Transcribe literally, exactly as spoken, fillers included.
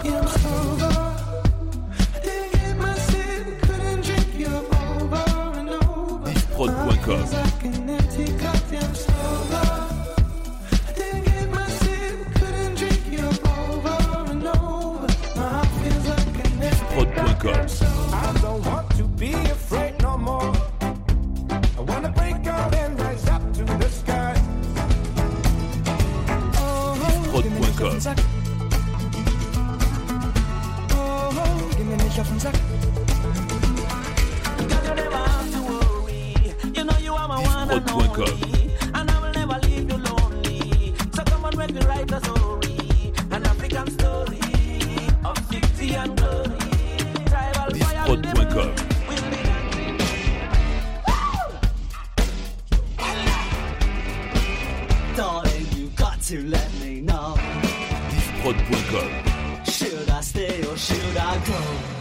Prod point com. Prod point com. I don't want to be afraid no more. I wanna break out and rise up to the sky. Prod point com. Prod point com. And I will never leave you lonely. So come on, let me write a story, an African story of victory and glory. Tribal fire Prod point com. Darling, you got to let me know. Prod point com. Should I stay or should I go?